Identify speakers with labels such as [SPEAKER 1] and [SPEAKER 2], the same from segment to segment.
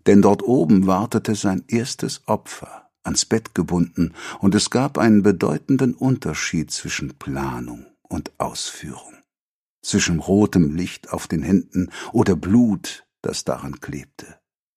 [SPEAKER 1] Denn dort oben wartete sein erstes Opfer, ans Bett gebunden, und es gab einen bedeutenden Unterschied zwischen Planung und Ausführung, zwischen rotem Licht auf den Händen oder Blut, das daran klebte.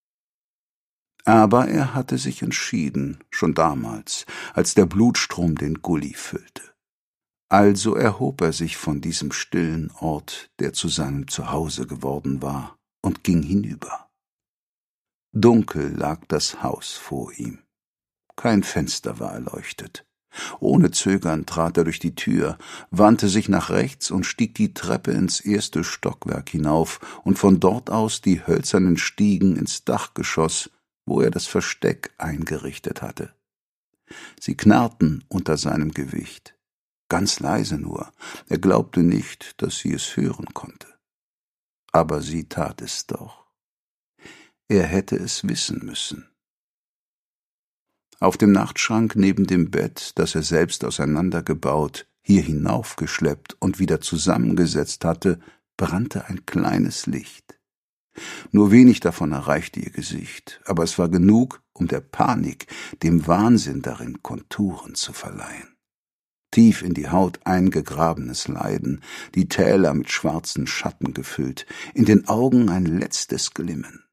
[SPEAKER 1] Aber er hatte sich entschieden, schon damals, als der Blutstrom den Gully füllte. Also erhob er sich von diesem stillen Ort, der zu seinem Zuhause geworden war, und ging hinüber. Dunkel lag das Haus vor ihm. Kein Fenster war erleuchtet. Ohne Zögern trat er durch die Tür, wandte sich nach rechts und stieg die Treppe ins erste Stockwerk hinauf und von dort aus die hölzernen Stiegen ins Dachgeschoss, wo er das Versteck eingerichtet hatte. Sie knarrten unter seinem Gewicht, ganz leise nur, er glaubte nicht, dass sie es hören konnte. Aber sie tat es doch. Er hätte es wissen müssen. Auf dem Nachtschrank neben dem Bett, das er selbst auseinandergebaut, hier hinaufgeschleppt und wieder zusammengesetzt hatte, brannte ein kleines Licht. Nur wenig davon erreichte ihr Gesicht, aber es war genug, um der Panik, dem Wahnsinn darin Konturen zu verleihen. Tief in die Haut eingegrabenes Leiden, die Täler mit schwarzen Schatten gefüllt, in den Augen ein letztes Glimmen.